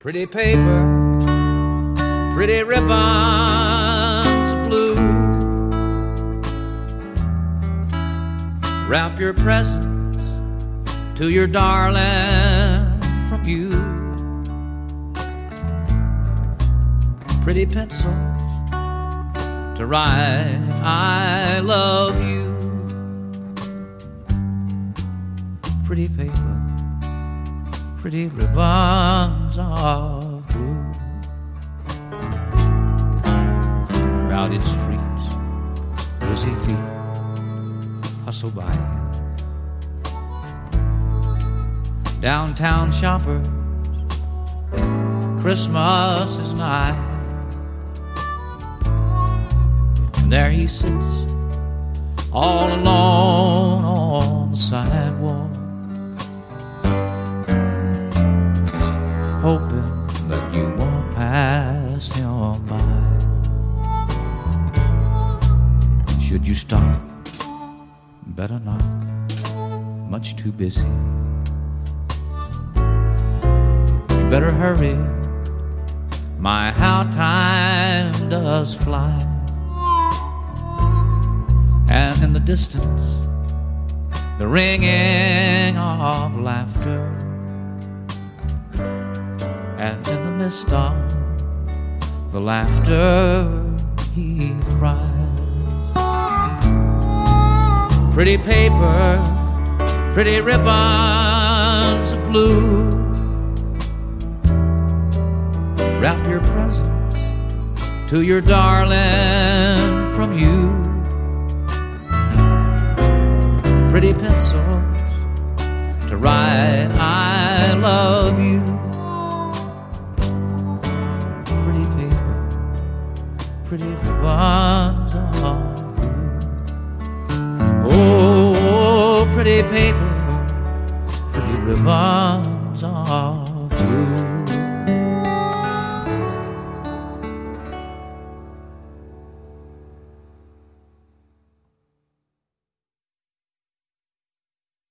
Pretty paper, pretty ribbons of blue. Wrap your presents to your darling from you. Pretty pencils to write I love you. Pretty paper, pretty ribbons of blue. Crowded streets, busy feet hustle by. Downtown shoppers, Christmas is nigh. And there he sits, all alone on the sidewalk, hoping that you won't pass him by. Should you stop? Better not, much too busy. Better hurry, my how time does fly. And in the distance, the ringing of laughter, and in the midst of the laughter he cries. Pretty paper, pretty ribbons of blue. Wrap your presents to your darling from you. Pretty pencils to write I love you. Pretty paper, pretty ribbons of blue. Oh, pretty paper, pretty ribbons of blue.